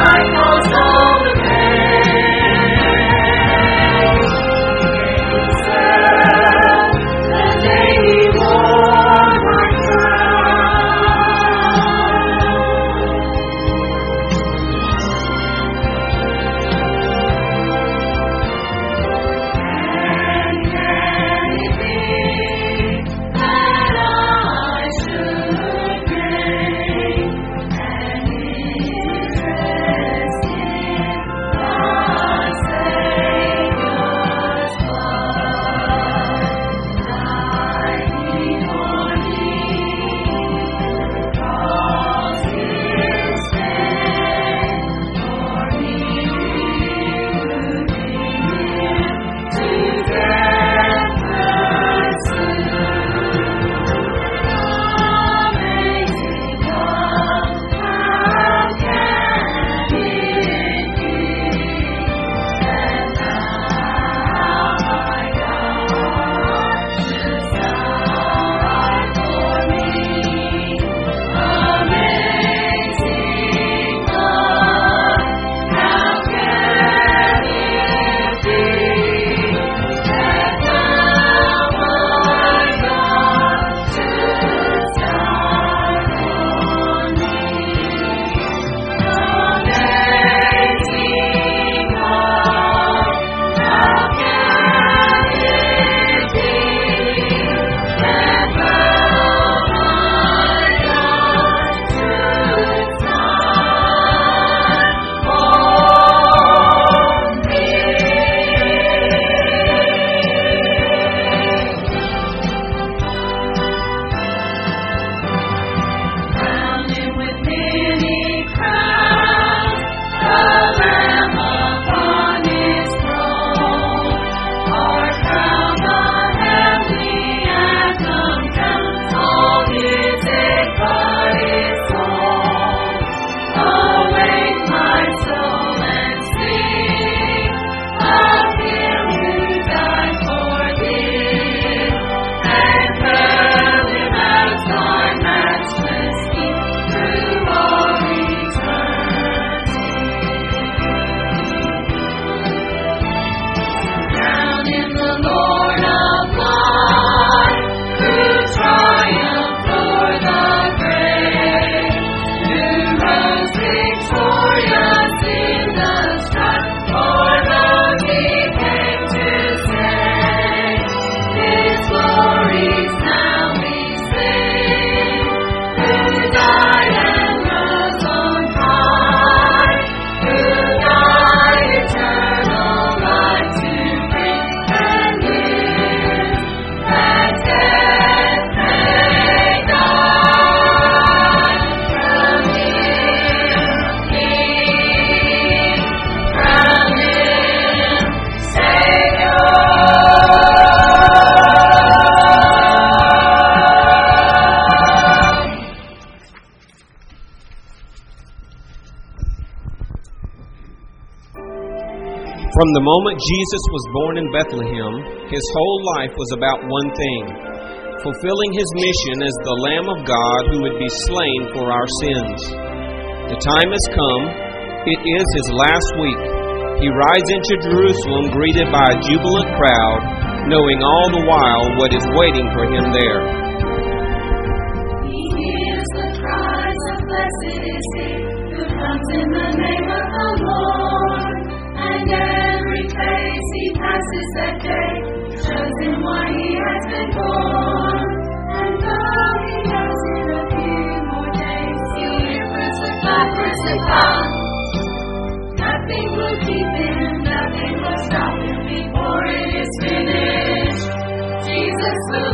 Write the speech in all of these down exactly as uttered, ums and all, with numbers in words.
From the moment Jesus was born in Bethlehem, his whole life was about one thing: fulfilling his mission as the Lamb of God who would be slain for our sins. The time has come. It is his last week. He rides into Jerusalem greeted by a jubilant crowd, knowing all the while what is waiting for him there. He hears the cries of blessed is he who comes in the name of the Lord. And every place he passes that day shows him why he has been born. And though he has in a few more days, he'll hear crucify, crucify. Nothing will keep him, nothing will stop him before it is finished. Jesus will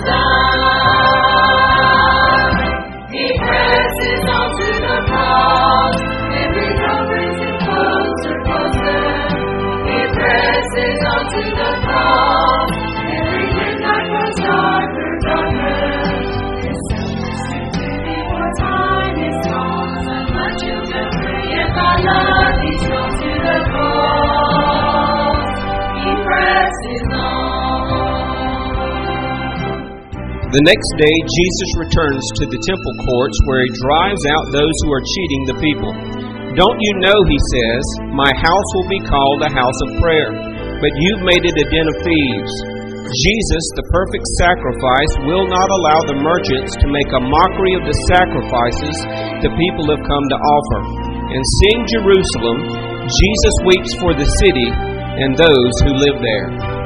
die. He presses on to the cross. Every drum brings it closer, closer. He presses on to the cross. Every midnight grows darker, darker. There's so much to do before time is gone. So much you'll go free if I love you. Drawn to the cross. He presses on. The next day, Jesus returns to the temple courts where he drives out those who are cheating the people. Don't you know, he says, my house will be called a house of prayer, but you've made it a den of thieves. Jesus, the perfect sacrifice, will not allow the merchants to make a mockery of the sacrifices the people have come to offer. And seeing Jerusalem, Jesus weeps for the city and those who live there.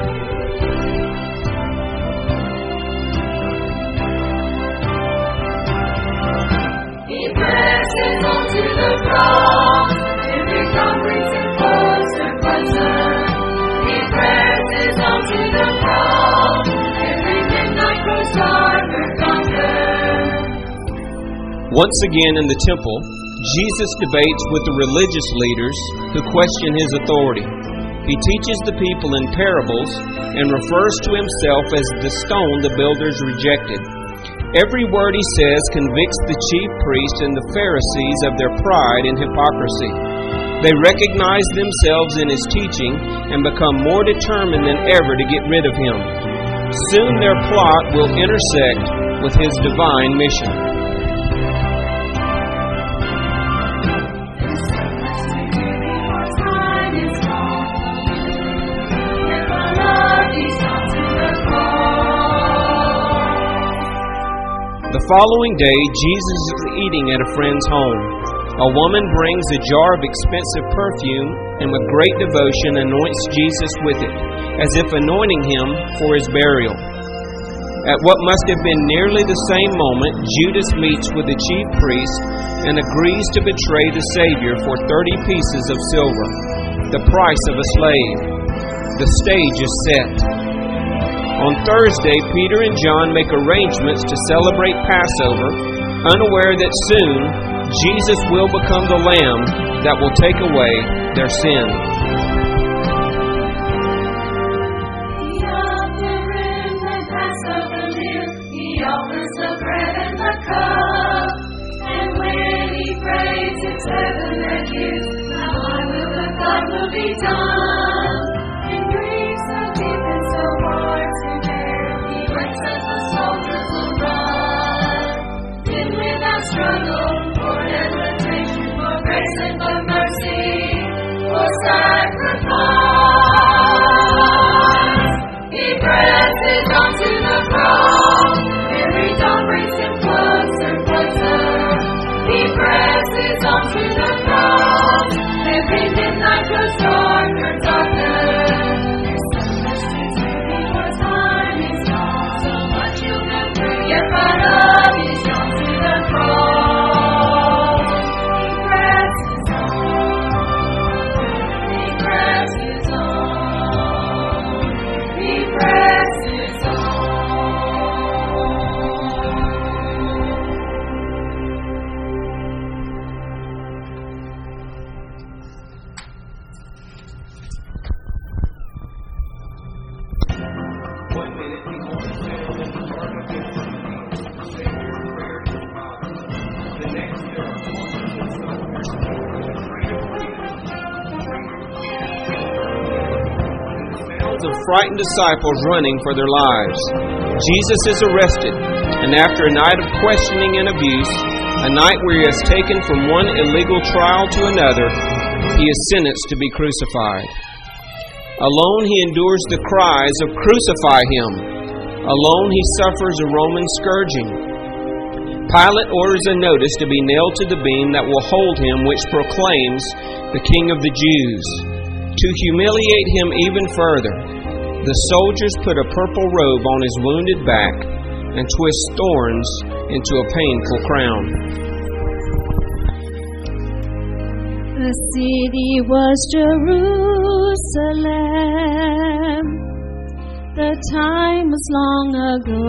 He presses on to the cross, every tongue brings him closer, closer. He presses on to the cross, every midnight grows darker, darker. Once again in the temple, Jesus debates with the religious leaders who question his authority. He teaches the people in parables and refers to himself as the stone the builders rejected. Every word he says convicts the chief priests and the Pharisees of their pride and hypocrisy. They recognize themselves in his teaching and become more determined than ever to get rid of him. Soon their plot will intersect with his divine mission. The following day, Jesus is eating at a friend's home. A woman brings a jar of expensive perfume and with great devotion anoints Jesus with it, as if anointing him for his burial. At what must have been nearly the same moment, Judas meets with the chief priest and agrees to betray the Savior for thirty pieces of silver, the price of a slave. The stage is set. On Thursday, Peter and John make arrangements to celebrate Passover, unaware that soon Jesus will become the Lamb that will take away their sin. He offers the Passover meal, he offers the bread and the cup, and when he prays, it's heaven that gives. Now I will, the God will be done. And grief so deep and so hard to bear, he waits as the soldiers will run. Then without struggle, for hesitation, for grace and for mercy, for sacrifice, he presses on to the cross. Every dawn brings him closer, closer. He presses on to the cross. Every midnight grows darker, darker. Yet right up, he's gone to the cross. He presses on, he presses on, he presses on. One minute he's on the cell in the garden of Gethsemane. Of frightened disciples running for their lives. Jesus is arrested, and after a night of questioning and abuse, a night where he is taken from one illegal trial to another, he is sentenced to be crucified. Alone he endures the cries of "Crucify him!" Alone he suffers a Roman scourging. Pilate orders a notice to be nailed to the beam that will hold him, which proclaims the King of the Jews. To humiliate him even further, the soldiers put a purple robe on his wounded back and twist thorns into a painful crown. The city was Jerusalem. The time was long ago.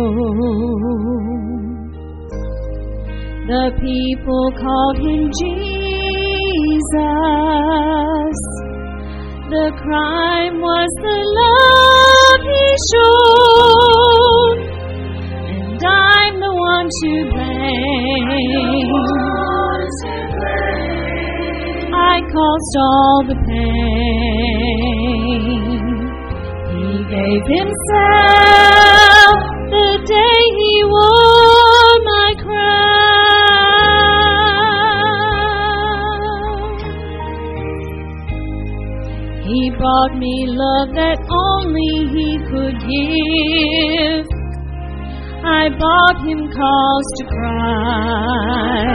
The people called him Jesus. The crime was the love he showed, and I'm the one to blame. I caused all the pain. He gave himself the day he wore my crown. He brought me love that only He could give. I bought Him cause to cry.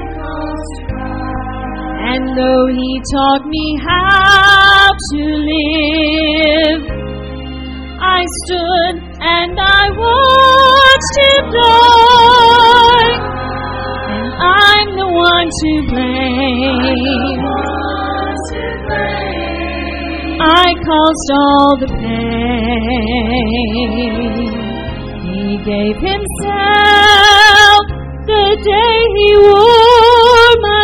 And though He taught me how to live, I stood and I watched Him die. And I'm the one to blame. I caused all the pain. He gave Himself the day He wore my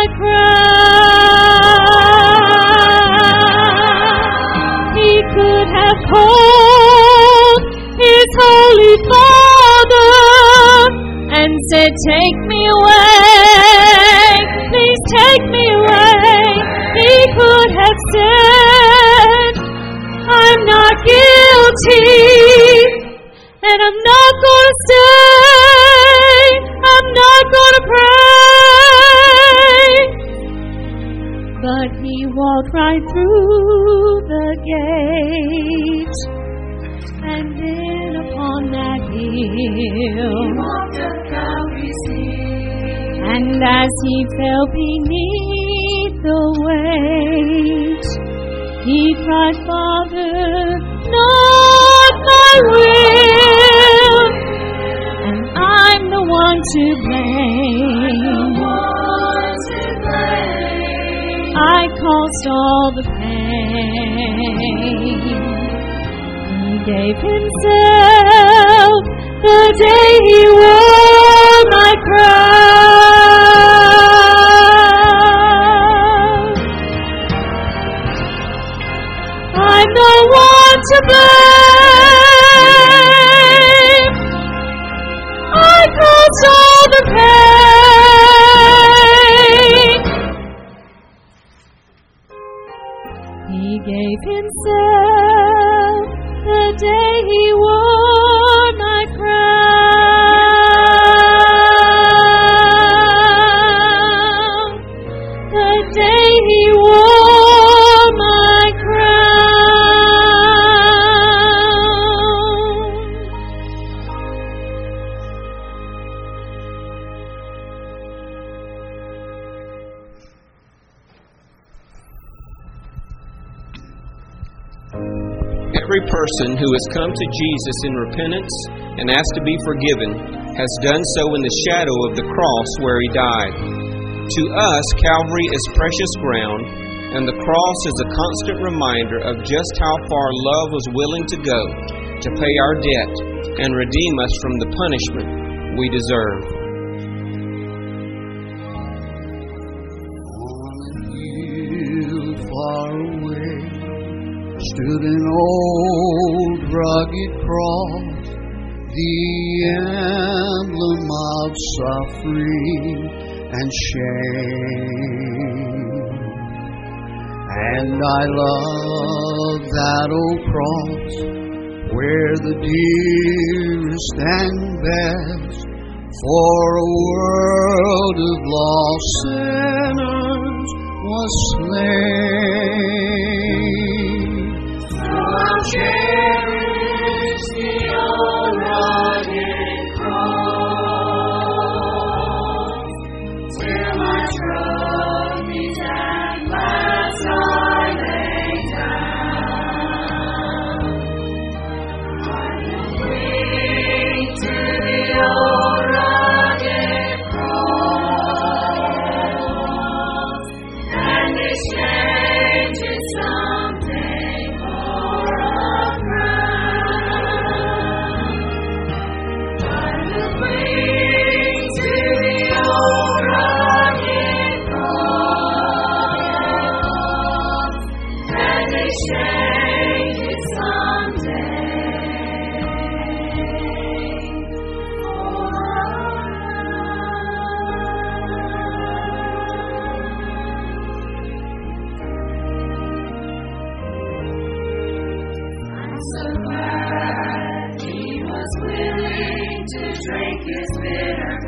crown. He could have called His Holy Father and said, take me away, please take me away. He could have said, I'm not guilty, and I'm not going to stay, I'm not going to pray. But He walked right through the gate, and then upon that hill, and as He fell beneath the weight, He cried, Father, not my will. And I'm the one to blame. I caused all the pain. He gave Himself the day He wore my crown. I'm the one to blame. I caused all the pain. He gave Himself the day He wore my crown. The day He wore my crown. Every person who has come to Jesus in repentance and asked to be forgiven has done so in the shadow of the cross where He died. To us, Calvary is precious ground, and the cross is a constant reminder of just how far love was willing to go to pay our debt and redeem us from the punishment we deserve. On a hill far away stood an old rugged cross, the emblem of suffering and shame. And I love that old cross, where the dearest and best for a world of lost sinners was slain. I'll cherish the old rugged cross, till my trophies at last I lay down. I will cling to the old rugged cross, and exchange it someday for a crown. I will cling to the old rugged cross, and exchange it someday for a I'm so glad He was willing to drink His bitter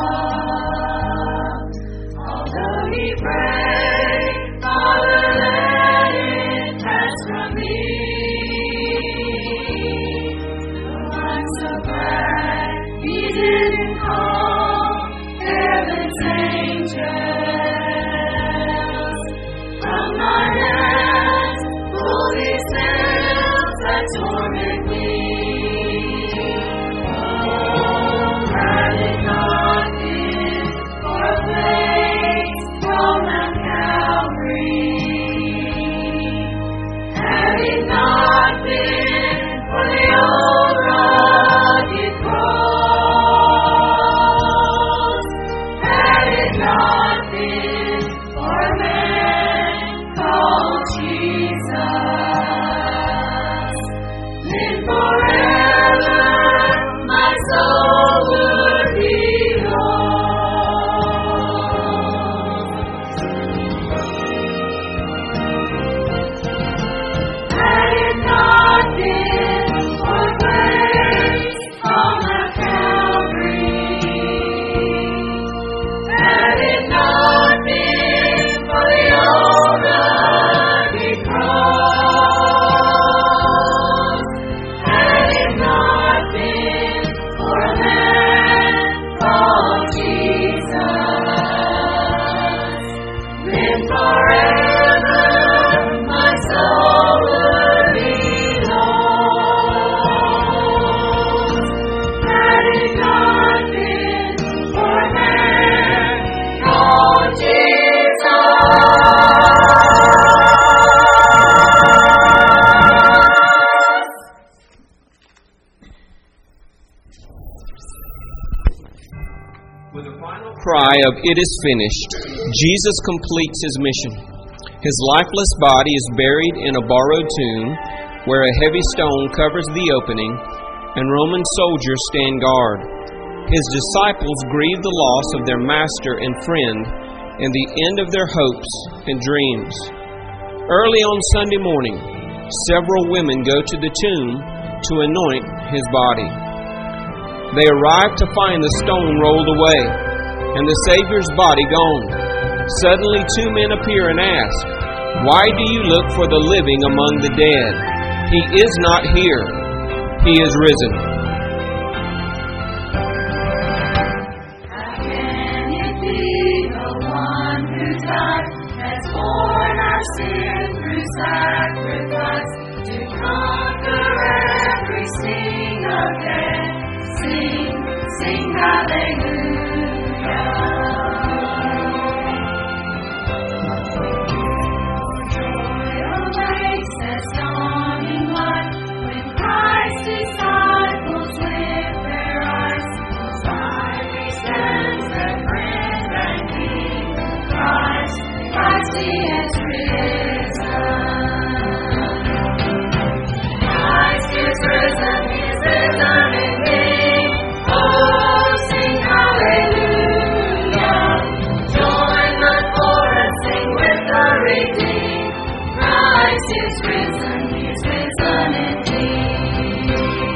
cup. Although He prayed, Father, let it pass that torment me. Oh, had it not been for a place from Mount Calvary, had it not been for the old rugged cross, had it not been for a man called Jesus, then forever my soul would be lost. Had it not been for grace on the Calvary, had it not been for the old rugged cross, had it not been for a man called Jesus, then forever my soul would be lost. Had it not been for a man called Jesus. With a final cry of "It is finished," Jesus completes his mission. His lifeless body is buried in a borrowed tomb where a heavy stone covers the opening and Roman soldiers stand guard. His disciples grieve the loss of their master and friend and the end of their hopes and dreams. Early on Sunday morning, several women go to the tomb to anoint his body. They arrive to find the stone rolled away and the Savior's body gone. Suddenly two men appear and ask, "Why do you look for the living among the dead? He is not here. He is risen." How can it be the one who died has borne our sin through sacrifice to conquer every sting of death? Sing, sing hallelujah. Joy awakes as dawning light when Christ's disciples lift their eyes. Beside me stands their friend and King, Christ, Christ He has risen. Christ is risen, He is risen indeed. Oh, sing hallelujah. Join the chorus, sing with the redeemed. Christ is risen, He is risen indeed.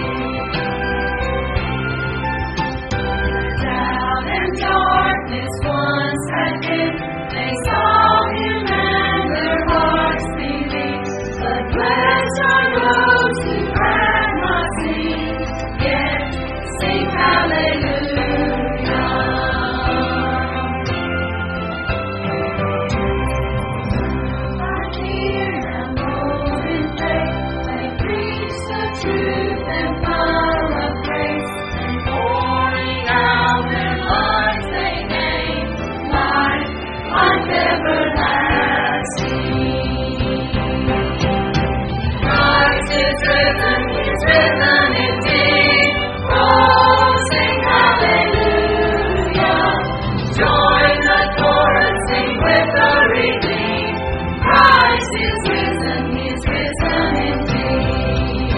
Doubt and darkness once had been, they saw Him and their hearts believed. But blessed are those who have not seen, yet sing hallelujah. Our dear and bold in faith, they preach the truth and power of grace, and pouring out their lives they gain life, life everlasting. Christ is risen, He is risen indeed. Oh, sing hallelujah. Join the chorus, sing with the redeemed. Christ is risen, He is risen indeed.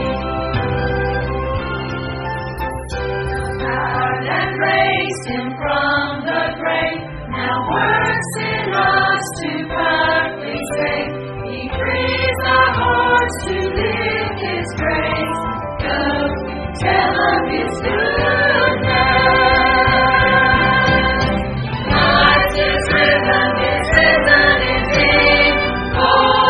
Power that raised Him from the grave now works in us to perfectly save. He frees our hearts to live His grace. Go tell of His goodness. Christ is risen, He is risen indeed. Oh,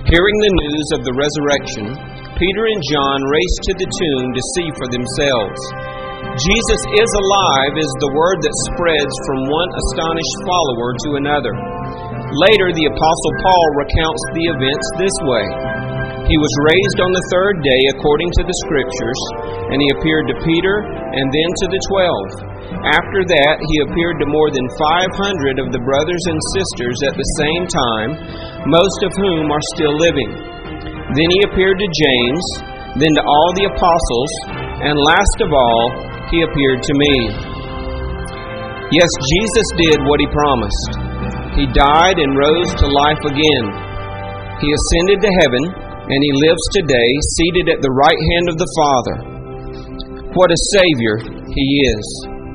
Hearing the news of the resurrection, Peter and John raced to the tomb to see for themselves. Jesus is alive is the word that spreads from one astonished follower to another. Later, the Apostle Paul recounts the events this way. He was raised on the third day according to the Scriptures, and he appeared to Peter and then to the twelve. After that, he appeared to more than five hundred of the brothers and sisters at the same time, most of whom are still living. Then he appeared to James, then to all the apostles, and last of all, he appeared to me. Yes, Jesus did what he promised. He died and rose to life again. He ascended to heaven, and he lives today, seated at the right hand of the Father. What a Savior he is.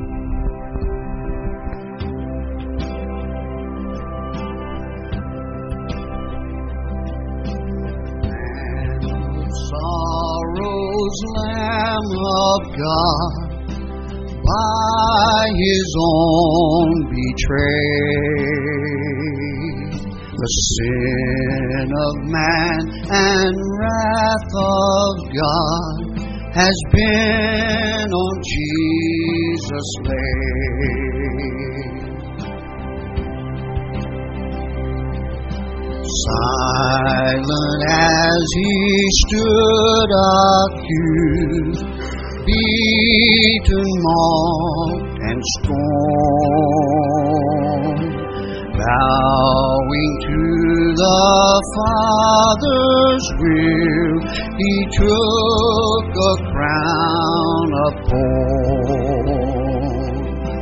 Lamb of God, by his own betrayed, the sin of man and wrath of God has been on Jesus laid. Silent as he stood accused, beaten, mocked, and scorned, bowing to the Father's will, he took a crown of thorns.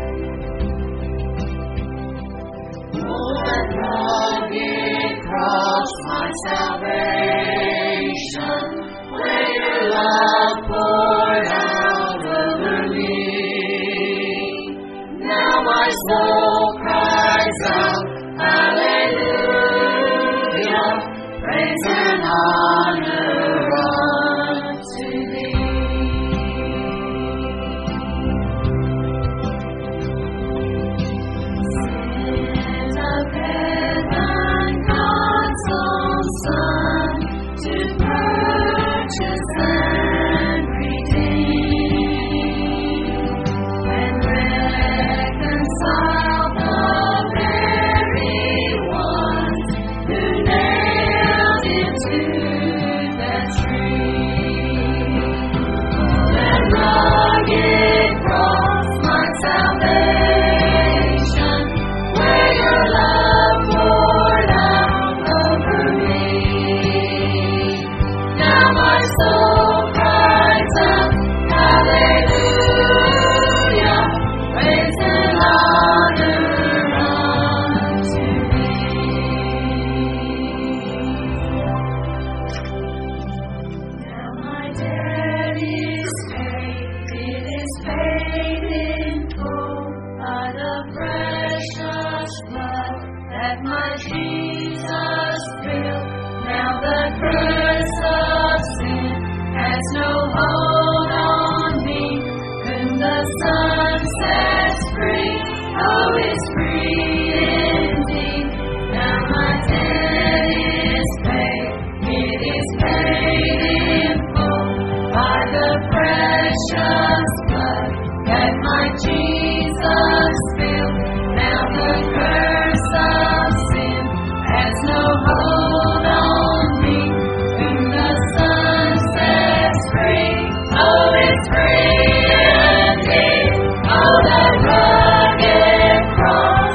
Oh, that rugged cross, my salvation, where your love poured out over me. Now my soul cries out, hallelujah, praise and honor unto thee. Sent of heaven, God's own Son, to purchase and redeem, and reconcile the very ones who nailed him to the tree. Oh, that rugged cross, my salvation, where your love poured out over me. Now my soul cries out, hallelujah, praise and honor unto thee. Now my debt is paid, it is paid in full by the precious blood that my Jesus spilled. Now the curse of sin has no hold on me, whom the Son sets free, oh, is free indeed. Now my debt is paid, it is paid in full by the precious blood that my Jesus spilled. Now the curse of sin has no hold on me, whom the Son sets free, oh, is free indeed. Oh, that rugged cross.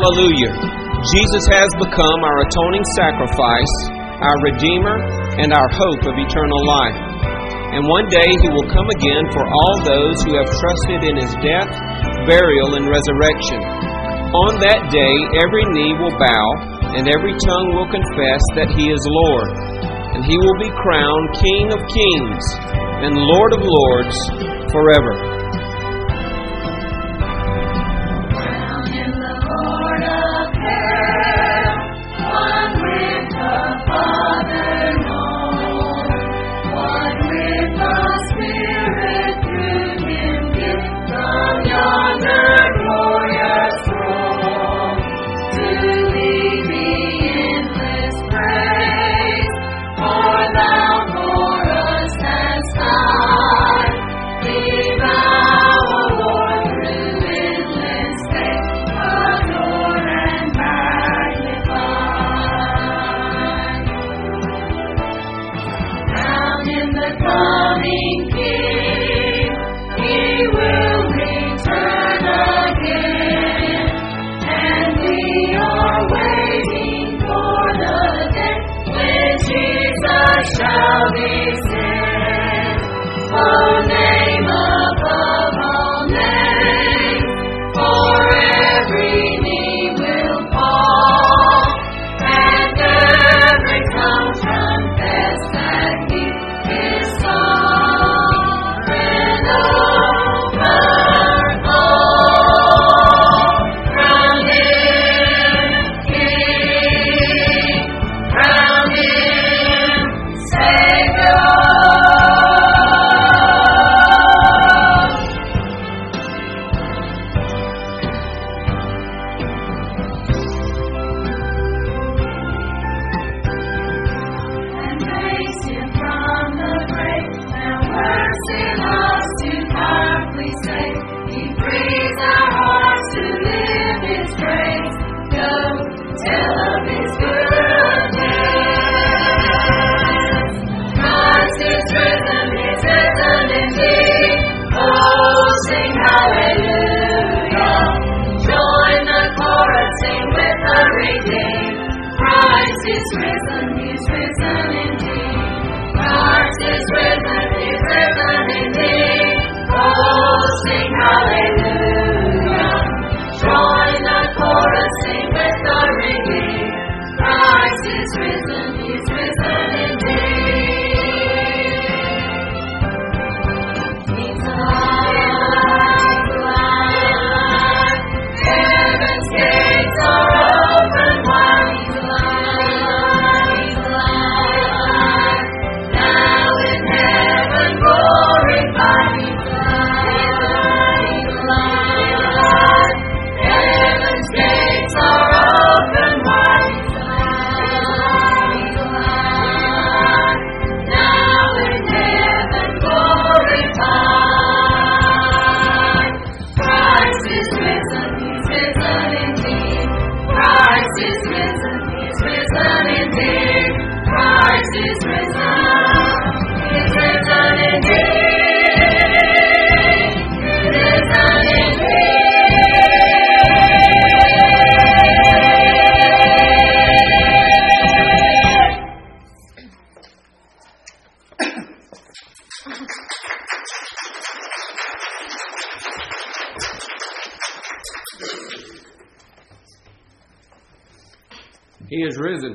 Hallelujah. Jesus has become our atoning sacrifice, our Redeemer, and our hope of eternal life. And one day He will come again for all those who have trusted in His death, burial, and resurrection. On that day, every knee will bow, and every tongue will confess that He is Lord. And He will be crowned King of kings and Lord of lords forever. He is risen.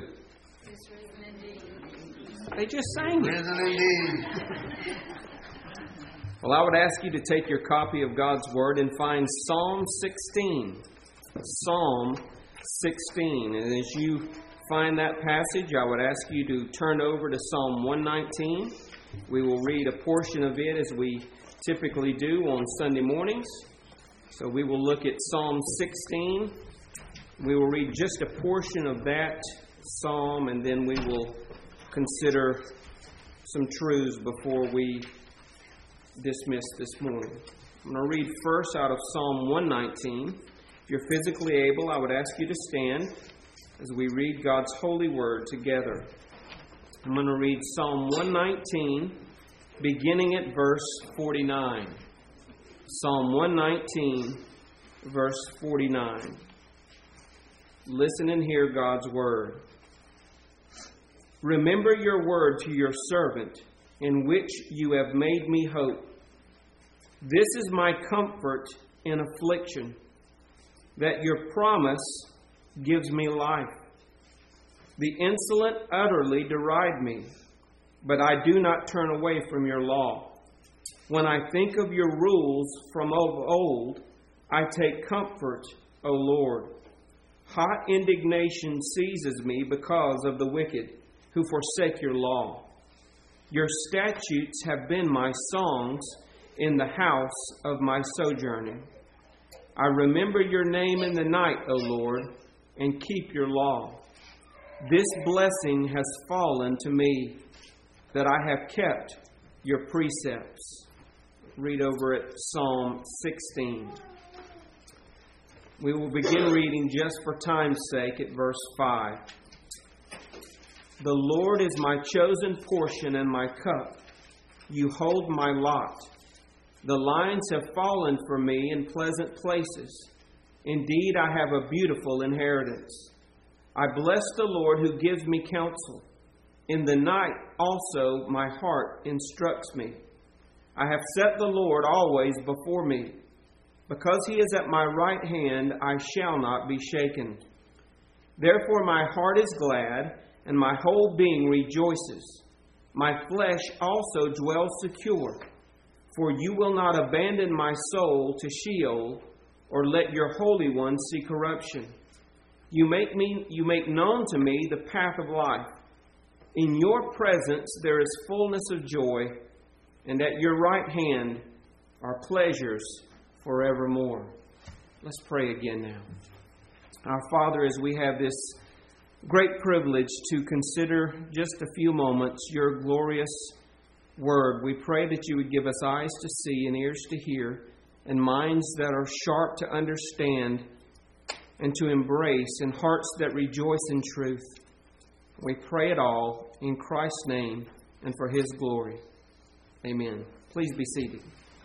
They just sang it. Risen indeed. Well, I would ask you to take your copy of God's Word and find Psalm sixteen. Psalm sixteen. And as you find that passage, I would ask you to turn over to Psalm one nineteen. We will read a portion of it as we typically do on Sunday mornings. So we will look at Psalm sixteen. We will read just a portion of that psalm, and then we will consider some truths before we dismiss this morning. I'm going to read first out of Psalm one nineteen. If you're physically able, I would ask you to stand as we read God's holy word together. I'm going to read Psalm one nineteen, beginning at verse forty-nine. Psalm one nineteen, verse forty-nine. Listen and hear God's word. Remember your word to your servant, in which you have made me hope. This is my comfort in affliction, that your promise gives me life. The insolent utterly deride me, but I do not turn away from your law. When I think of your rules from of old, I take comfort, O Lord. Hot indignation seizes me because of the wicked, who forsake your law. Your statutes have been my songs in the house of my sojourning. I remember your name in the night, O Lord, and keep your law. This blessing has fallen to me, that I have kept your precepts. Read over at Psalm sixteen. We will begin reading just for time's sake at verse five. The Lord is my chosen portion and my cup. You hold my lot. The lines have fallen for me in pleasant places. Indeed, I have a beautiful inheritance. I bless the Lord who gives me counsel. In the night also my heart instructs me. I have set the Lord always before me. Because he is at my right hand, I shall not be shaken. Therefore my heart is glad, and my whole being rejoices. My flesh also dwells secure, for you will not abandon my soul to Sheol, or let your Holy One see corruption. You make me, you make known to me the path of life. In your presence there is fullness of joy, and at your right hand are pleasures forevermore. Let's pray again now. Our Father, as we have this great privilege to consider just a few moments your glorious word, we pray that you would give us eyes to see and ears to hear and minds that are sharp to understand and to embrace and hearts that rejoice in truth. We pray it all in Christ's name and for his glory. Amen. Please be seated.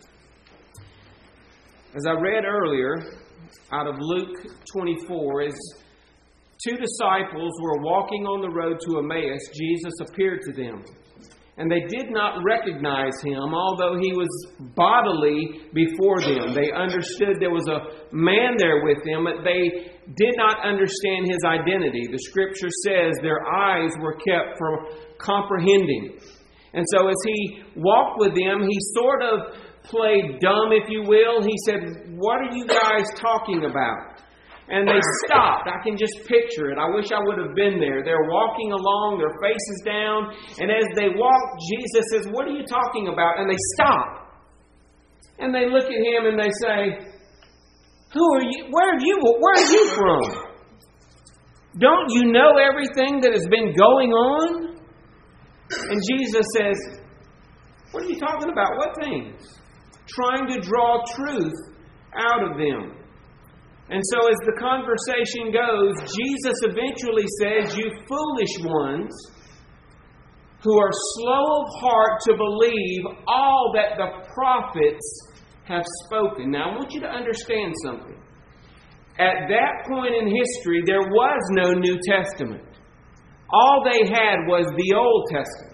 As I read earlier out of Luke twenty-four, as two disciples were walking on the road to Emmaus, Jesus appeared to them. And they did not recognize him, although he was bodily before them. They understood there was a man there with them, but they did not understand his identity. The Scripture says their eyes were kept from comprehending. And so as he walked with them, he sort of played dumb, if you will. He said, "What are you guys talking about?" And they stopped. I can just picture it. I wish I would have been there. They're walking along, their faces down. And as they walk, Jesus says, "What are you talking about?" And they stop. And they look at him and they say, "Who are you? Where are you? Where are you from? Don't you know everything that has been going on?" And Jesus says, "What are you talking about? What things?" Trying to draw truth out of them. And so as the conversation goes, Jesus eventually says, "You foolish ones who are slow of heart to believe all that the prophets have spoken." Now I want you to understand something. At that point in history, there was no New Testament. All they had was the Old Testament.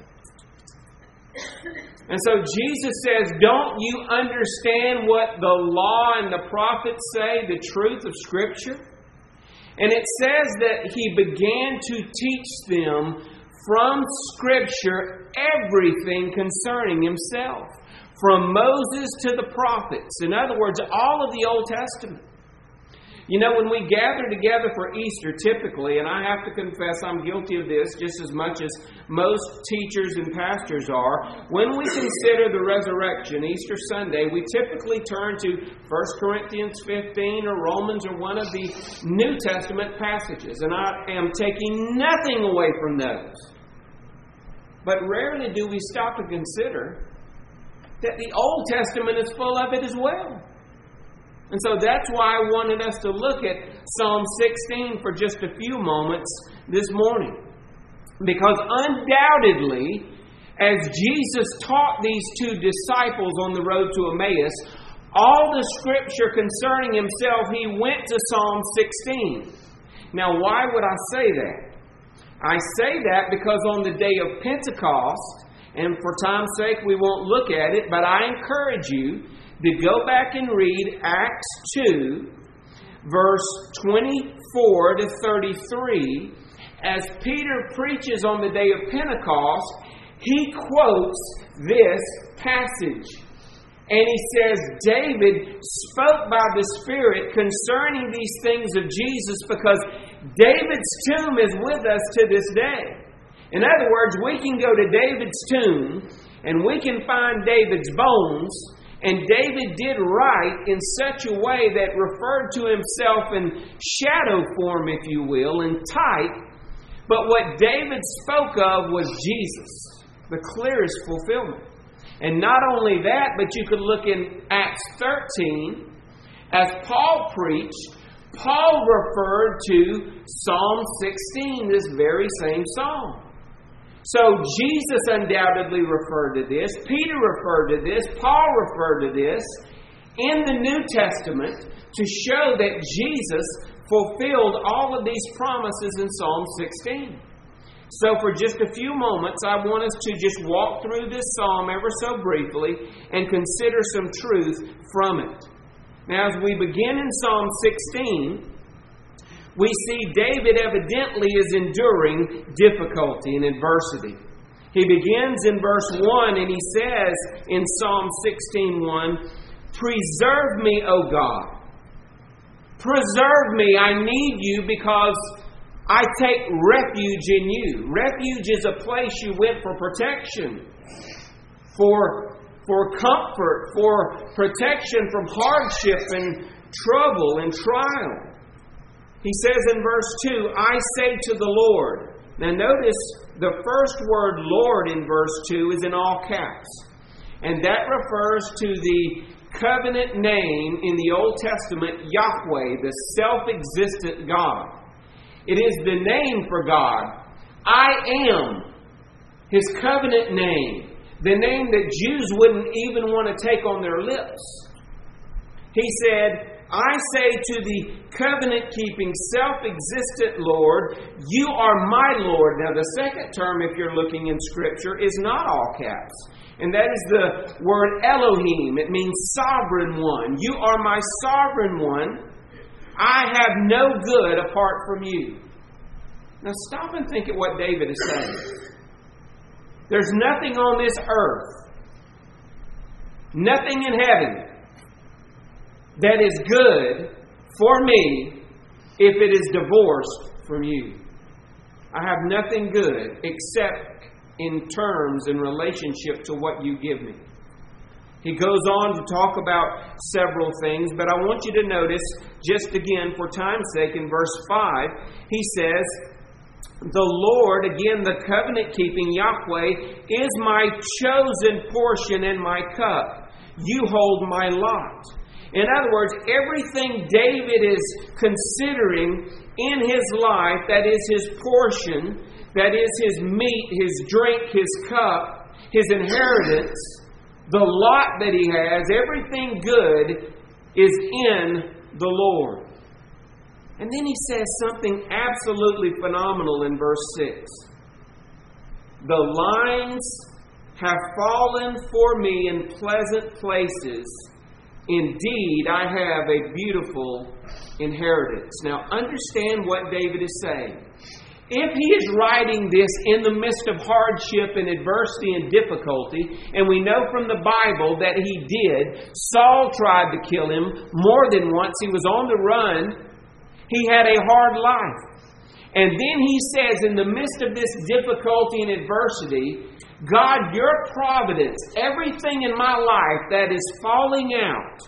And so Jesus says, don't you understand what the law and the prophets say, the truth of Scripture? And it says that he began to teach them from Scripture everything concerning himself, from Moses to the prophets. In other words, all of the Old Testament. You know, when we gather together for Easter, typically, and I have to confess I'm guilty of this just as much as most teachers and pastors are, when we consider the resurrection, Easter Sunday, we typically turn to First Corinthians fifteen or Romans or one of the New Testament passages. And I am taking nothing away from those. But rarely do we stop to consider that the Old Testament is full of it as well. And so that's why I wanted us to look at Psalm sixteen for just a few moments this morning. Because undoubtedly, as Jesus taught these two disciples on the road to Emmaus, all the Scripture concerning himself, he went to Psalm sixteen. Now, why would I say that? I say that because on the day of Pentecost, and for time's sake we won't look at it, but I encourage you to go back and read Acts two, verse twenty-four to thirty-three. As Peter preaches on the day of Pentecost, he quotes this passage. And he says, David spoke by the Spirit concerning these things of Jesus because David's tomb is with us to this day. In other words, we can go to David's tomb and we can find David's bones. And David did write in such a way that referred to himself in shadow form, if you will, in type. But what David spoke of was Jesus, the clearest fulfillment. And not only that, but you could look in Acts thirteen. As Paul preached, Paul referred to Psalm sixteen, this very same psalm. So Jesus undoubtedly referred to this. Peter referred to this. Paul referred to this in the New Testament to show that Jesus fulfilled all of these promises in Psalm sixteen. So for just a few moments, I want us to just walk through this psalm ever so briefly and consider some truth from it. Now, as we begin in Psalm sixteen, we see David evidently is enduring difficulty and adversity. He begins in verse one and he says in Psalm sixteen one, "Preserve me, O God. Preserve me, I need you because I take refuge in you." Refuge is a place you went for protection, for, for comfort, for protection from hardship and trouble and trial. He says in verse two, "I say to the Lord." Now notice the first word Lord in verse two is in all caps. And that refers to the covenant name in the Old Testament, Yahweh, the self-existent God. It is the name for God. I am. His covenant name. The name that Jews wouldn't even want to take on their lips. He said, "I say to the covenant-keeping, self-existent Lord, you are my Lord." Now the second term, if you're looking in Scripture, is not all caps. And that is the word Elohim. It means sovereign one. You are my sovereign one. I have no good apart from you. Now stop and think at what David is saying. There's nothing on this earth, nothing in heaven, that is good for me if it is divorced from you. I have nothing good except in terms and relationship to what you give me. He goes on to talk about several things, but I want you to notice, just again for time's sake, in verse five, he says, "The Lord," again the covenant-keeping Yahweh, "is my chosen portion and my cup. You hold my lot." In other words, everything David is considering in his life, that is his portion, that is his meat, his drink, his cup, his inheritance, the lot that he has, everything good is in the Lord. And then he says something absolutely phenomenal in verse six. "The lines have fallen for me in pleasant places. Indeed, I have a beautiful inheritance." Now, understand what David is saying. If he is writing this in the midst of hardship and adversity and difficulty, and we know from the Bible that he did, Saul tried to kill him more than once. He was on the run. He had a hard life. And then he says, in the midst of this difficulty and adversity, God, your providence, everything in my life that is falling out,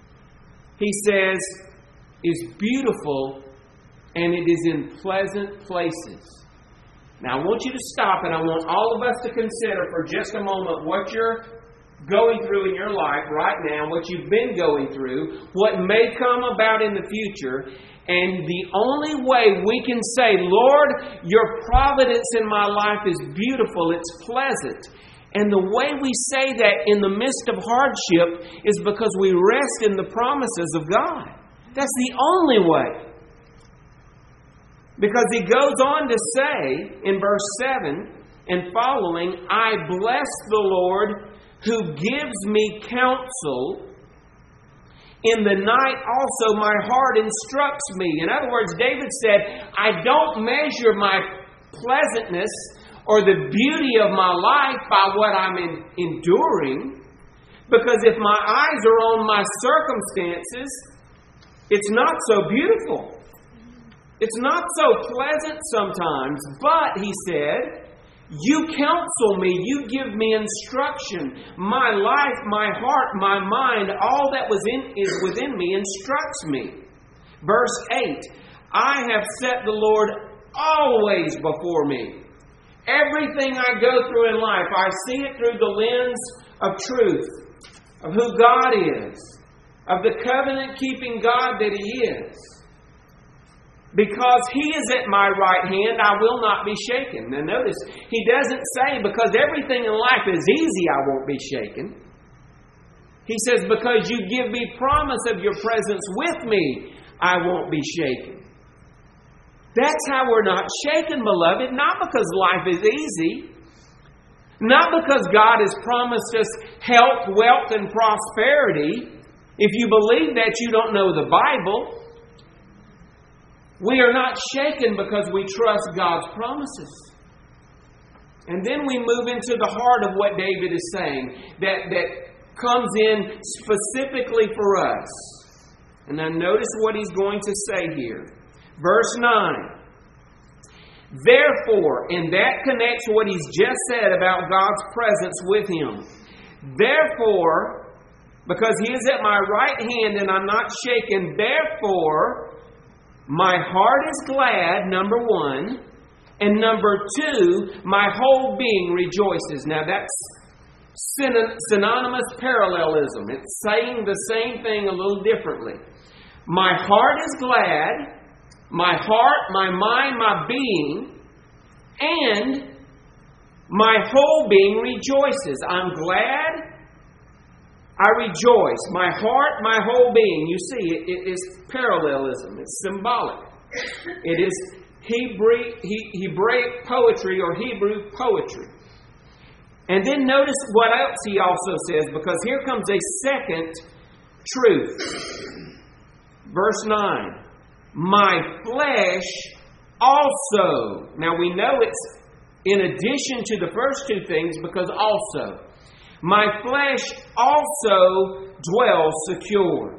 he says, is beautiful and it is in pleasant places. Now I want you to stop and I want all of us to consider for just a moment what you're going through in your life right now, what you've been going through, what may come about in the future. And the only way we can say, Lord, your providence in my life is beautiful, it's pleasant. And the way we say that in the midst of hardship is because we rest in the promises of God. That's the only way. Because he goes on to say in verse seven and following, I bless the Lord who gives me counsel. In the night also my heart instructs me. In other words, David said, I don't measure my pleasantness or the beauty of my life by what I'm in, enduring. Because if my eyes are on my circumstances, it's not so beautiful. It's not so pleasant sometimes. But, he said, you counsel me, you give me instruction. My life, my heart, my mind, all that was in is within me instructs me. Verse eight, I have set the Lord always before me. Everything I go through in life, I see it through the lens of truth, of who God is, of the covenant-keeping God that He is. Because He is at my right hand, I will not be shaken. Now notice, He doesn't say, because everything in life is easy, I won't be shaken. He says, because you give me promise of your presence with me, I won't be shaken. That's how we're not shaken, beloved. Not because life is easy. Not because God has promised us health, wealth, and prosperity. If you believe that, you don't know the Bible. We are not shaken because we trust God's promises. And then we move into the heart of what David is saying, that, that comes in specifically for us. And now notice what he's going to say here. Verse nine. Therefore, and that connects what he's just said about God's presence with him. Therefore, because He is at my right hand and I'm not shaken, therefore, my heart is glad, number one. And number two, my whole being rejoices. Now that's synonymous parallelism. It's saying the same thing a little differently. My heart is glad. My heart, my mind, my being, and my whole being rejoices. I'm glad. I rejoice. My heart, my whole being. You see, it, it is parallelism. It's symbolic. It is Hebrew, he, Hebraic poetry or Hebrew poetry. And then notice what else he also says, because here comes a second truth. Verse nine. My flesh also. Now we know it's in addition to the first two things, because also. My flesh also dwells secure.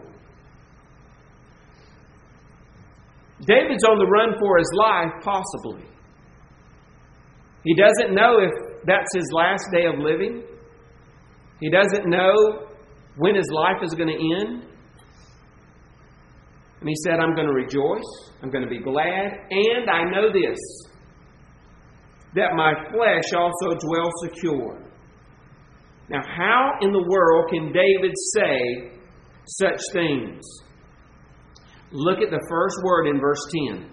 David's on the run for his life, possibly. He doesn't know if that's his last day of living. He doesn't know when his life is going to end. And he said, I'm going to rejoice, I'm going to be glad, and I know this, that my flesh also dwells secure. Now, how in the world can David say such things? Look at the first word in verse ten.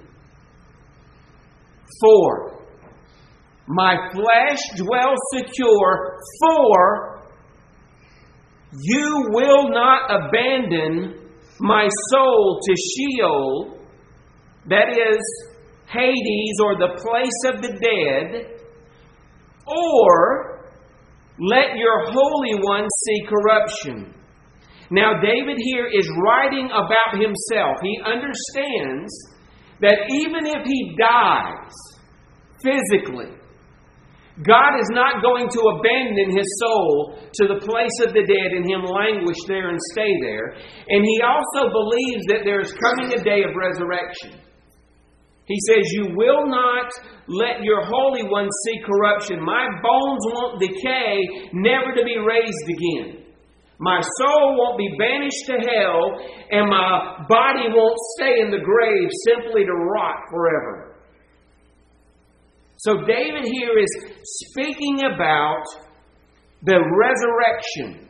For my flesh dwells secure, for you will not abandon my soul to Sheol, that is, Hades, or the place of the dead, or let your Holy One see corruption. Now, David here is writing about himself. He understands that even if he dies physically, God is not going to abandon his soul to the place of the dead and him languish there and stay there. And he also believes that there is coming a day of resurrection. He says, you will not let your Holy One see corruption. My bones won't decay, never to be raised again. My soul won't be banished to hell, and my body won't stay in the grave simply to rot forever. So David here is speaking about the resurrection.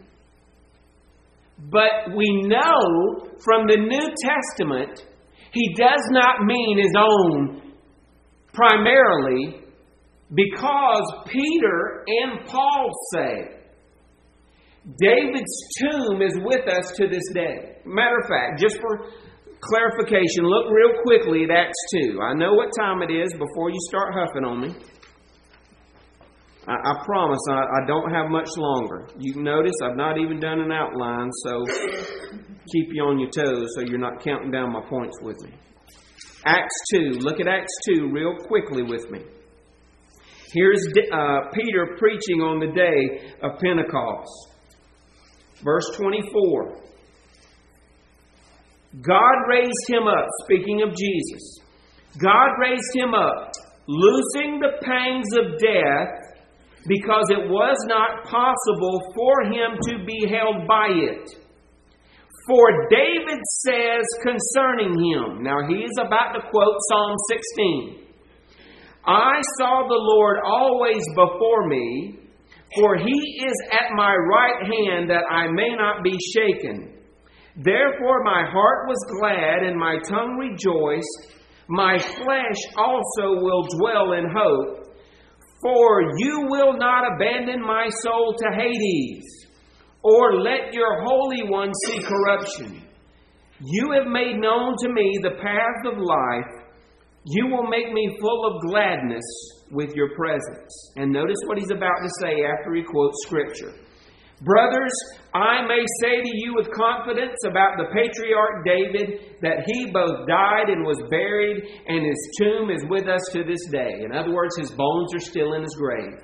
But we know from the New Testament, he does not mean his own primarily, because Peter and Paul say, David's tomb is with us to this day. Matter of fact, just for clarification. Look real quickly at Acts two. I know what time it is before you start huffing on me. I, I promise I, I don't have much longer. You can notice I've not even done an outline, so keep you on your toes so you're not counting down my points with me. Acts two. Look at Acts two real quickly with me. Here's uh, Peter preaching on the day of Pentecost. Verse twenty-four. God raised him up, speaking of Jesus. God raised him up, loosing the pangs of death, because it was not possible for him to be held by it. For David says concerning him, now he is about to quote Psalm sixteen, I saw the Lord always before me, for he is at my right hand that I may not be shaken. Therefore my heart was glad and my tongue rejoiced. My flesh also will dwell in hope. For you will not abandon my soul to Hades, or let your Holy One see corruption. You have made known to me the path of life. You will make me full of gladness with your presence. And notice what he's about to say after he quotes Scripture. Brothers, I may say to you with confidence about the patriarch David that he both died and was buried, and his tomb is with us to this day. In other words, his bones are still in his grave.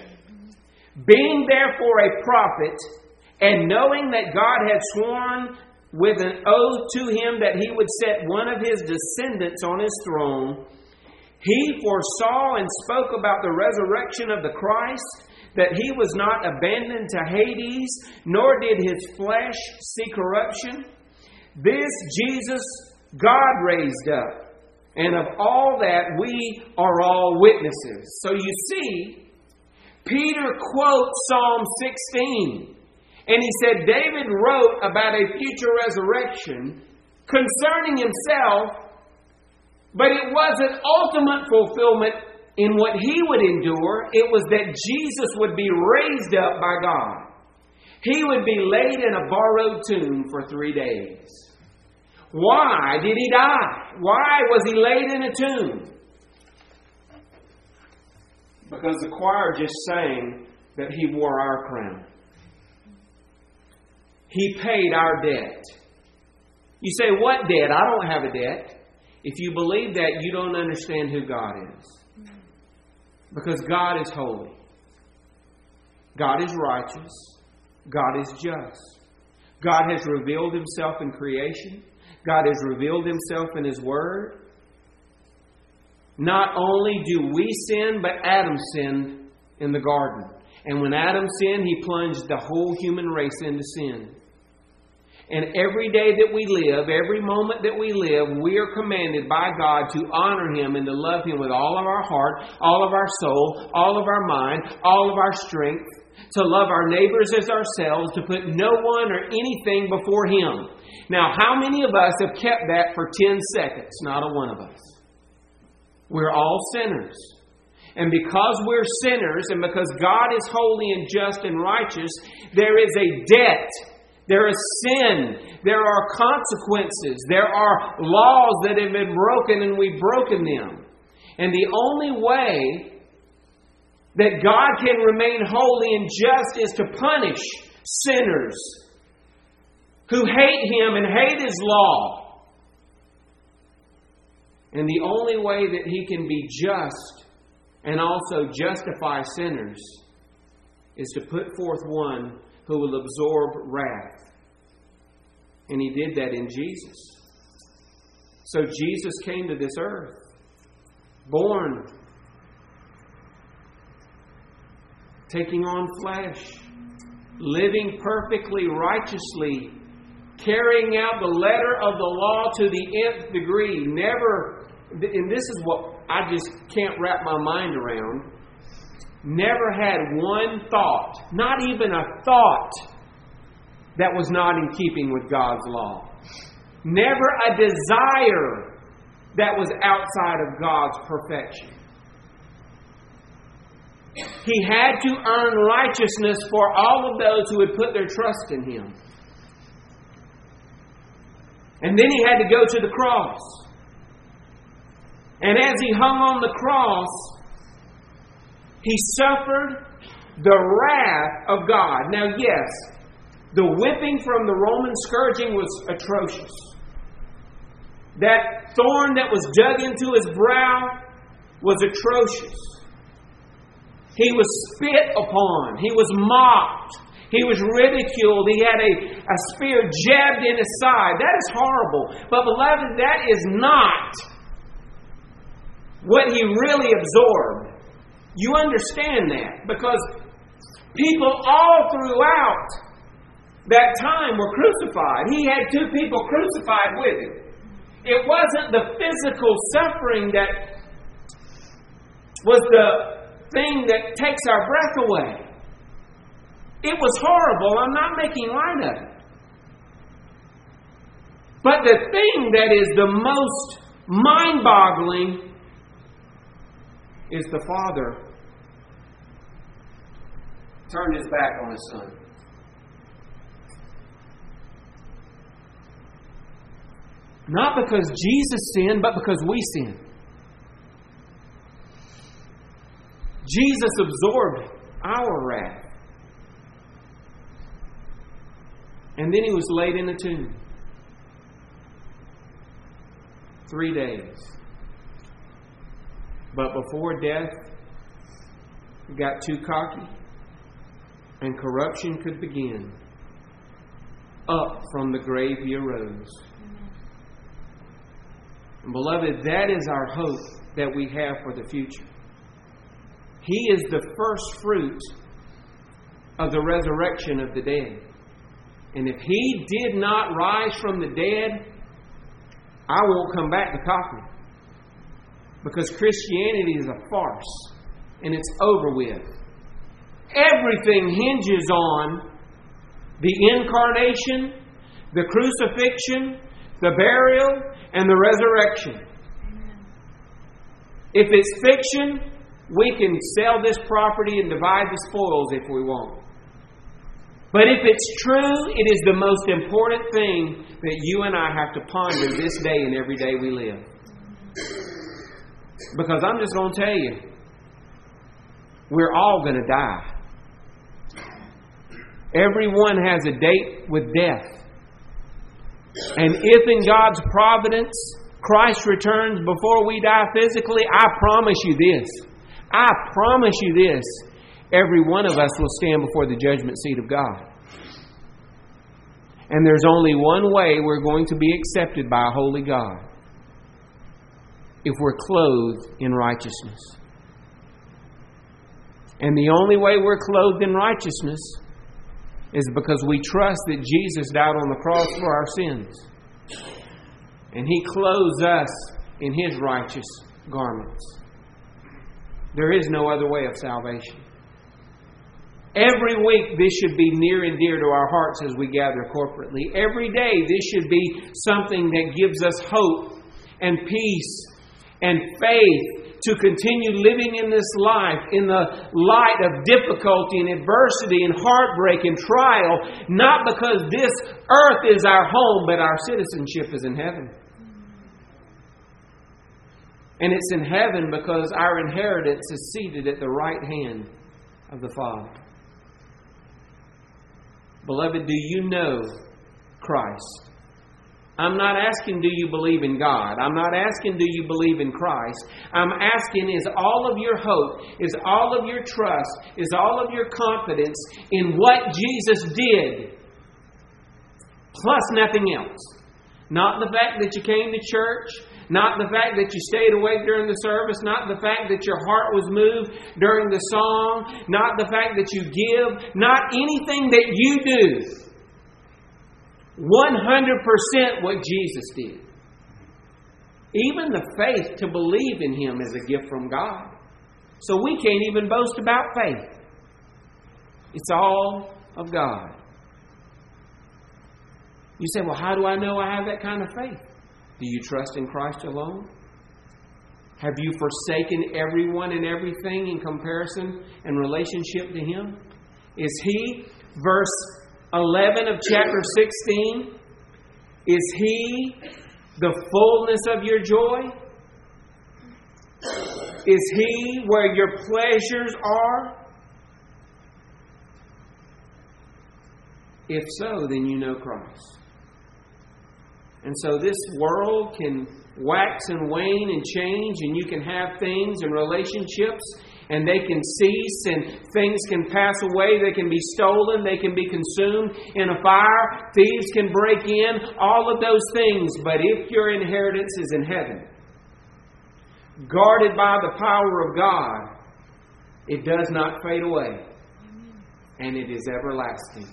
Being therefore a prophet, and knowing that God had sworn with an oath to him that he would set one of his descendants on his throne, he foresaw and spoke about the resurrection of the Christ, that he was not abandoned to Hades, nor did his flesh see corruption. This Jesus God raised up, and of all that we are all witnesses. So you see, Peter quotes Psalm sixteen, and he said David wrote about a future resurrection concerning himself, but it wasn't ultimate fulfillment in what he would endure. It was that Jesus would be raised up by God. He would be laid in a borrowed tomb for three days. Why did he die? Why was he laid in a tomb? Because the choir just sang that he wore our crown. He paid our debt. You say, what debt? I don't have a debt. If you believe that, you don't understand who God is. Because God is holy. God is righteous. God is just. God has revealed himself in creation. God has revealed himself in his word. Not only do we sin, but Adam sinned in the garden. And when Adam sinned, he plunged the whole human race into sin. And every day that we live, every moment that we live, we are commanded by God to honor him and to love him with all of our heart, all of our soul, all of our mind, all of our strength, to love our neighbors as ourselves, to put no one or anything before him. Now, how many of us have kept that for ten seconds? Not a one of us. We're all sinners. And because we're sinners, and because God is holy and just and righteous, there is a debt. There is sin. There are consequences. There are laws that have been broken, and we've broken them. And the only way that God can remain holy and just is to punish sinners who hate him and hate his law. And the only way that he can be just and also justify sinners is to put forth one who will absorb wrath. And he did that in Jesus. So Jesus came to this earth, born, taking on flesh, living perfectly righteously, carrying out the letter of the law to the nth degree. Never, and this is what I just can't wrap my mind around, never had one thought, not even a thought, that was not in keeping with God's law. Never a desire that was outside of God's perfection. He had to earn righteousness for all of those who would put their trust in him. And then He had to go to the cross. And as He hung on the cross, He suffered the wrath of God. Now, yes, the whipping from the Roman scourging was atrocious. That thorn that was dug into His brow was atrocious. He was spit upon. He was mocked. He was ridiculed. He had a, a spear jabbed in His side. That is horrible. But beloved, that is not what He really absorbed. You understand that? Because people all throughout that time were crucified. He had two people crucified with Him. It wasn't the physical suffering that was the thing that takes our breath away. It was horrible. I'm not making light of it. But the thing that is the most mind-boggling is the Father turned His back on His Son. Not because Jesus sinned, but because we sinned. Jesus absorbed our wrath. And then He was laid in the tomb. Three days. But before death got too cocky and corruption could begin, up from the grave He arose. And beloved, that is our hope that we have for the future. He is the first fruit of the resurrection of the dead. And if He did not rise from the dead, I won't come back to copy. Because Christianity is a farce. And it's over with. Everything hinges on the incarnation, the crucifixion, the burial, and the resurrection. Amen. If it's fiction, we can sell this property and divide the spoils if we want. But if it's true, it is the most important thing that you and I have to ponder this day and every day we live. Because I'm just going to tell you, we're all going to die. Everyone has a date with death. And if in God's providence Christ returns before we die physically, I promise you this. I promise you this. Every one of us will stand before the judgment seat of God. And there's only one way we're going to be accepted by a holy God. If we're clothed in righteousness. And the only way we're clothed in righteousness is because we trust that Jesus died on the cross for our sins. And He clothes us in His righteous garments. There is no other way of salvation. Every week this should be near and dear to our hearts as we gather corporately. Every day this should be something that gives us hope and peace and faith to continue living in this life in the light of difficulty and adversity and heartbreak and trial, not because this earth is our home, but our citizenship is in heaven. And it's in heaven because our inheritance is seated at the right hand of the Father. Beloved, do you know Christ? I'm not asking, do you believe in God? I'm not asking, do you believe in Christ? I'm asking, is all of your hope, is all of your trust, is all of your confidence in what Jesus did, plus nothing else? Not the fact that you came to church, not the fact that you stayed awake during the service, not the fact that your heart was moved during the song, not the fact that you give, not anything that you do. one hundred percent what Jesus did. Even the faith to believe in Him is a gift from God. So we can't even boast about faith. It's all of God. You say, well, how do I know I have that kind of faith? Do you trust in Christ alone? Have you forsaken everyone and everything in comparison and relationship to Him? Is He, verse eleven of chapter sixteen, Is He the fullness of your joy? Is He where your pleasures are? If so, then you know Christ. And so this world can wax and wane and change, and you can have things and relationships, and they can cease, and things can pass away, they can be stolen, they can be consumed in a fire, thieves can break in, all of those things. But if your inheritance is in heaven, guarded by the power of God, it does not fade away, and it is everlasting.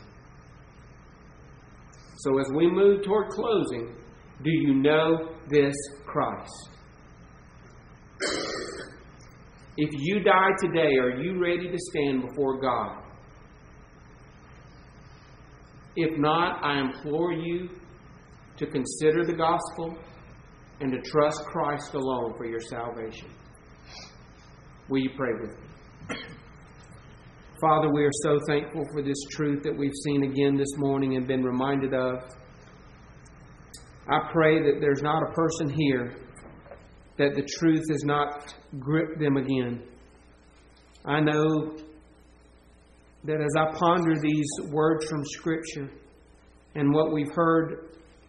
So as we move toward closing, do you know this Christ? If you die today, are you ready to stand before God? If not, I implore you to consider the gospel and to trust Christ alone for your salvation. Will you pray with me? Father, we are so thankful for this truth that we've seen again this morning and been reminded of. I pray that there's not a person here that the truth has not gripped them again. I know that as I ponder these words from Scripture and what we've heard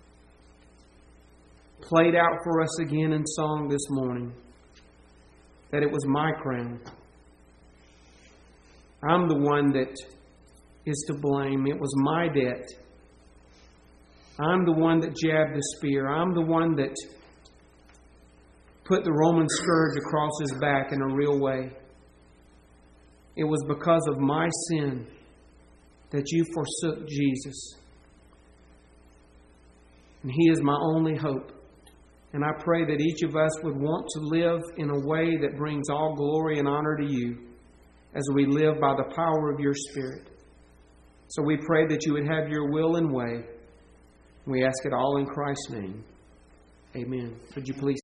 played out for us again in song this morning, that it was my crown. I'm the one that is to blame. It was my debt. I'm the one that jabbed the spear. I'm the one that put the Roman scourge across his back in a real way. It was because of my sin that you forsook Jesus. And He is my only hope. And I pray that each of us would want to live in a way that brings all glory and honor to you as we live by the power of your Spirit. So we pray that you would have your will and way. We ask it all in Christ's name. Amen. Would you please